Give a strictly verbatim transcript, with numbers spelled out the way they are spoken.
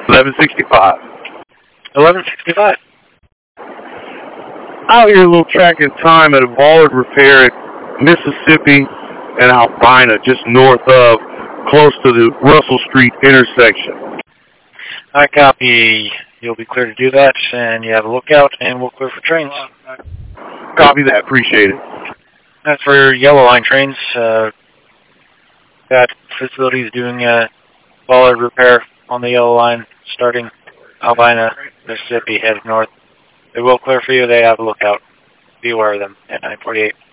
eleven sixty-five. eleven sixty-five. Out here a little tracking time at a bollard repair at Mississippi and Albina, just north of, close to the Russell Street intersection. I copy. You'll be clear to do that, and you have a lookout, and we'll clear for trains. Copy that. Appreciate it. That's for Yellow Line trains. Uh, got facilities doing uh, bollard repair on the Yellow Line, starting Albina, Mississippi, headed north. They will clear for you. They have a lookout. Be aware of them at nine forty-eight.